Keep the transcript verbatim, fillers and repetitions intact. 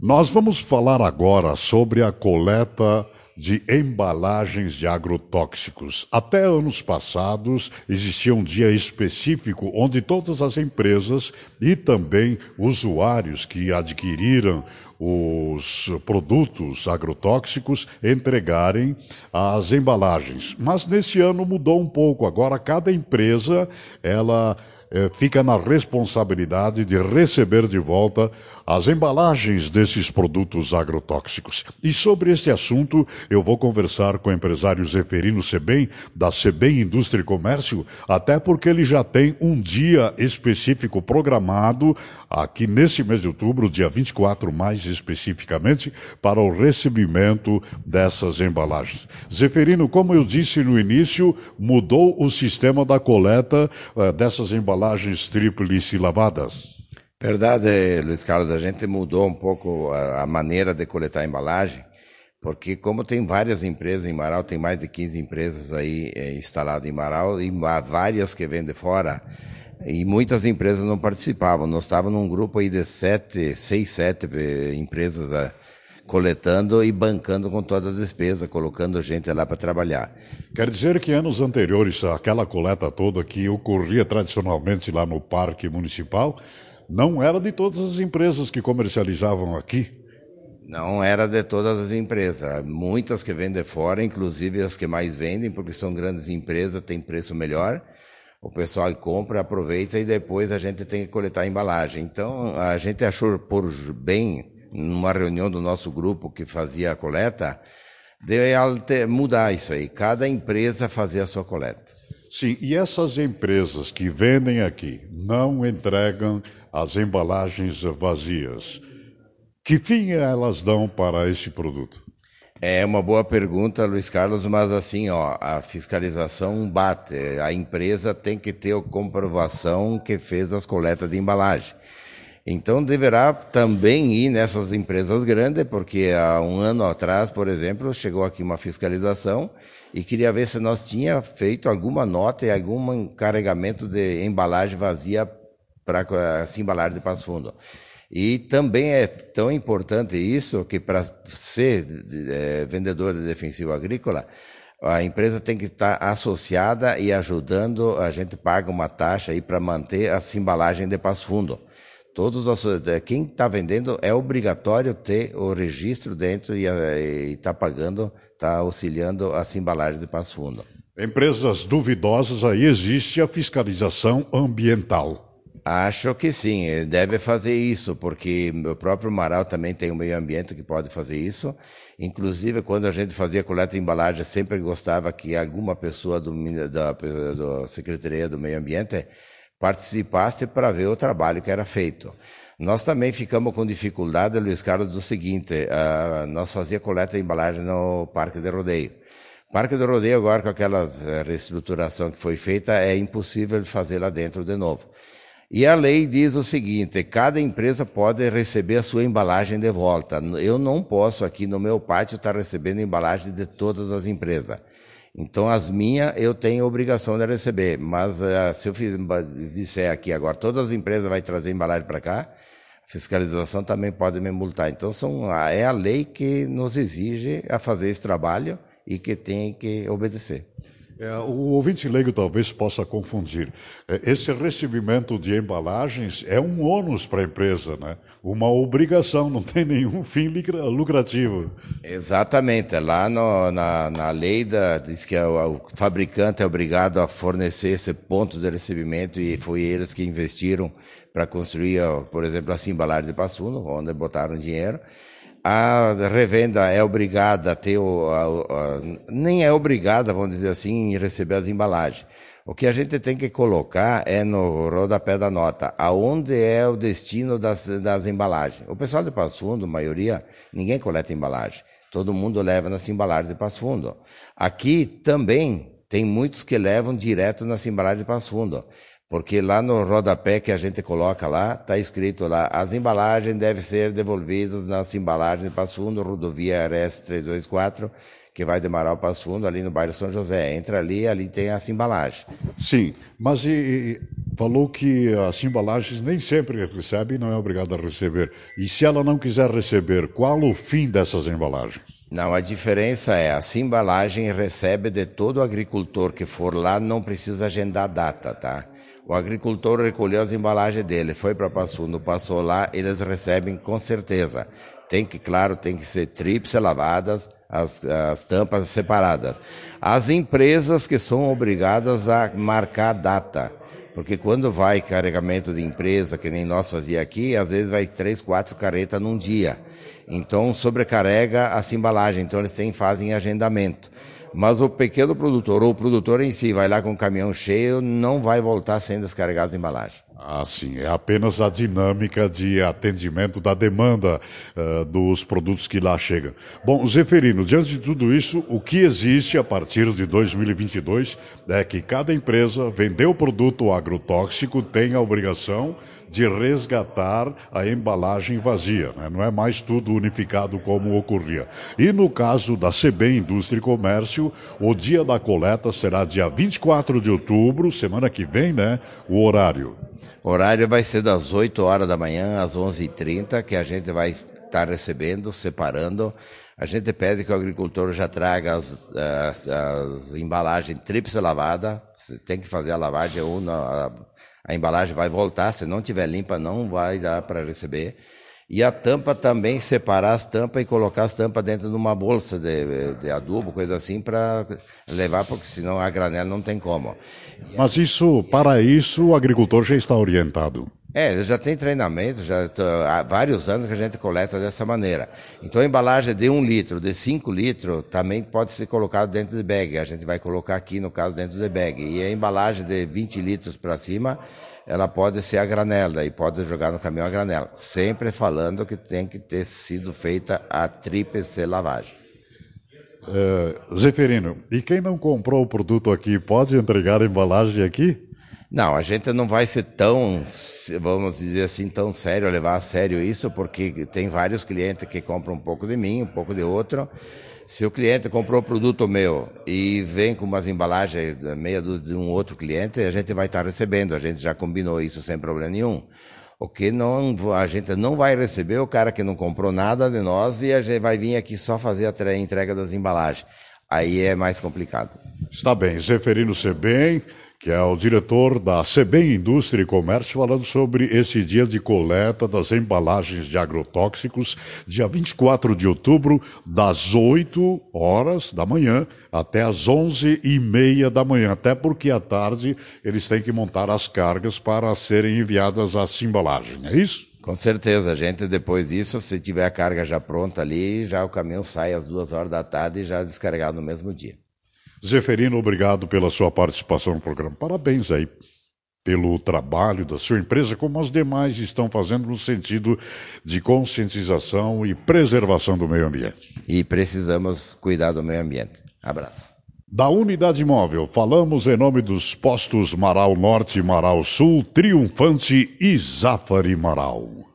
Nós vamos falar agora sobre a coleta de embalagens de agrotóxicos. Até anos passados, existia um dia específico onde todas as empresas e também usuários que adquiriram os produtos agrotóxicos entregarem as embalagens. Mas nesse ano mudou um pouco. Agora cada empresa, ela eh, fica na responsabilidade de receber de volta as embalagens desses produtos agrotóxicos. E sobre este assunto, eu vou conversar com o empresário Zeferino Sebem, da Sebem Indústria e Comércio, até porque ele já tem um dia específico programado, aqui nesse mês de outubro, dia vinte e quatro mais especificamente, para o recebimento dessas embalagens. Zeferino, como eu disse no início, mudou o sistema da coleta uh, dessas embalagens tríplice lavadas. Verdade, Luiz Carlos, a gente mudou um pouco a, a maneira de coletar a embalagem, porque como tem várias empresas em Marau, tem mais de quinze empresas aí é, instaladas em Marau, e há várias que vêm de fora, e muitas empresas não participavam. Nós estávamos num grupo aí de sete, seis, sete empresas a, coletando e bancando com toda a despesa, colocando gente lá para trabalhar. Quer dizer que anos anteriores, aquela coleta toda que ocorria tradicionalmente lá no Parque Municipal, não era de todas as empresas que comercializavam aqui? Não era de todas as empresas. Muitas que vêm de fora, inclusive as que mais vendem, porque são grandes empresas, têm preço melhor. O pessoal compra, aproveita e depois a gente tem que coletar a embalagem. Então, a gente achou por bem, numa reunião do nosso grupo que fazia a coleta, de mudar isso aí. Cada empresa fazia a sua coleta. Sim, e essas empresas que vendem aqui não entregam as embalagens vazias, que fim elas dão para este produto? É uma boa pergunta, Luiz Carlos, mas assim, ó, a fiscalização bate. A empresa tem que ter a comprovação que fez as coletas de embalagem. Então deverá também ir nessas empresas grandes, porque há um ano atrás, por exemplo, chegou aqui uma fiscalização e queria ver se nós tinha feito alguma nota e algum carregamento de embalagem vazia para se embalar de Passo Fundo. E também é tão importante isso que para ser é, vendedor de defensivo agrícola, a empresa tem que estar associada e ajudando, a gente paga uma taxa aí para manter essa embalagem de Passo Fundo. Todos os, quem está vendendo é obrigatório ter o registro dentro e está pagando, está auxiliando a embalagem de Passo Fundo. Empresas duvidosas, aí existe a fiscalização ambiental. Acho que sim, ele deve fazer isso, porque o próprio Marau também tem o meio ambiente que pode fazer isso. Inclusive, quando a gente fazia coleta de embalagem, sempre gostava que alguma pessoa do, da, da Secretaria do Meio Ambiente participasse para ver o trabalho que era feito. Nós também ficamos com dificuldade, Luiz Carlos, do seguinte, uh, nós fazíamos coleta de embalagem no Parque de Rodeio. Parque de Rodeio, agora com aquela reestruturação que foi feita, é impossível fazer lá dentro de novo. E a lei diz o seguinte, cada empresa pode receber a sua embalagem de volta. Eu não posso aqui no meu pátio estar recebendo embalagem de todas as empresas. Então, as minhas eu tenho obrigação de receber, mas uh, se eu fiz, disser aqui agora, todas as empresas vão trazer embalagem para cá, a fiscalização também pode me multar. Então, são, é a lei que nos exige a fazer esse trabalho e que tem que obedecer. É, o ouvinte leigo talvez possa confundir. Esse recebimento de embalagens é um ônus para a empresa, né? Uma obrigação, não tem nenhum fim lucrativo. Exatamente. Lá no, na, na lei da, diz que o, o fabricante é obrigado a fornecer esse ponto de recebimento e foi eles que investiram para construir, por exemplo, a embalagem de Passo Fundo, onde botaram dinheiro. A revenda é obrigada a ter, o, a, a, nem é obrigada, vamos dizer assim, em receber as embalagens. O que a gente tem que colocar é no rodapé da nota, aonde é o destino das, das embalagens. O pessoal de Passo Fundo, a maioria, ninguém coleta embalagem. Todo mundo leva nas embalagens de Passo Fundo. Aqui também tem muitos que levam direto nas embalagens de Passo Fundo. Porque lá no rodapé que a gente coloca lá, está escrito lá, as embalagens devem ser devolvidas nas embalagens de Passo Fundo, rodovia R S trezentos e vinte e quatro, que vai de Marau para Passo Fundo, ali no bairro São José. Entra ali, ali tem essa embalagem. Sim, mas e, e, falou que as embalagens nem sempre recebe e não é obrigado a receber. E se ela não quiser receber, qual o fim dessas embalagens? Não, a diferença é, essa embalagem recebe de todo agricultor que for lá, não precisa agendar data, tá? O agricultor recolheu as embalagens dele, foi para Passo Fundo, passou lá, eles recebem com certeza. Tem que, claro, tem que ser tríplice lavadas, as, as tampas separadas. As empresas que são obrigadas a marcar data, porque quando vai carregamento de empresa, que nem nós fazia aqui, às vezes vai três, quatro caretas num dia. Então sobrecarrega essa embalagem, então eles têm, fazem agendamento. Mas o pequeno produtor, ou o produtor em si, vai lá com o caminhão cheio, não vai voltar sem descarregar as embalagens. Ah, sim, é apenas a dinâmica de atendimento da demanda uh, dos produtos que lá chegam. Bom, Zeferino, diante de tudo isso, o que existe a partir de dois mil e vinte e dois é que cada empresa vendeu produto agrotóxico tem a obrigação de resgatar a embalagem vazia, né? Não é mais tudo unificado como ocorria. E no caso da SEBEM Indústria e Comércio, o dia da coleta será dia vinte e quatro de outubro, semana que vem, né? O horário. O horário vai ser das oito horas da manhã às onze e trinta, que a gente vai estar recebendo, separando. A gente pede que o agricultor já traga as, as, as embalagens tríplice lavada. Você tem que fazer a lavagem, ou a, a embalagem vai voltar. Se não tiver limpa, não vai dar para receber. E a tampa também, separar as tampas e colocar as tampas dentro de uma bolsa de, de adubo, coisa assim, para levar, porque senão a granela não tem como. Mas isso, para isso, o agricultor já está orientado. É, ele já tem treinamento, já tô, há vários anos que a gente coleta dessa maneira. Então a embalagem de um litro, de cinco litros, também pode ser colocado dentro de bag. A gente vai colocar aqui, no caso, dentro de bag. E a embalagem de vinte litros para cima, ela pode ser a granela, e pode jogar no caminhão a granela. Sempre falando que tem que ter sido feita a tríplice lavagem. Uh, Zeferino, e quem não comprou o produto aqui, pode entregar a embalagem aqui? Não, a gente não vai ser tão, vamos dizer assim, tão sério, levar a sério isso, porque tem vários clientes que compram um pouco de mim, um pouco de outro. Se o cliente comprou produto meu e vem com umas embalagens meia dúzia de um outro cliente, a gente vai estar recebendo, a gente já combinou isso sem problema nenhum. O que não, a gente não vai receber o cara que não comprou nada de nós e a gente vai vir aqui só fazer a entrega das embalagens. Aí é mais complicado. Está bem, Zeferino Sebem, que é o diretor da SEBEM Indústria e Comércio, falando sobre esse dia de coleta das embalagens de agrotóxicos, dia vinte e quatro de outubro, das oito horas da manhã até as onze e meia da manhã, até porque à tarde eles têm que montar as cargas para serem enviadas às embalagens, é isso? Com certeza, a gente depois disso, se tiver a carga já pronta ali, já o caminhão sai às duas horas da tarde e já descarregado no mesmo dia. Zeferino, obrigado pela sua participação no programa. Parabéns aí pelo trabalho da sua empresa, como as demais estão fazendo no sentido de conscientização e preservação do meio ambiente. E precisamos cuidar do meio ambiente. Abraço. Da Unidade Móvel, falamos em nome dos postos Marau Norte e Marau Sul, Triunfante e Zafari Marau.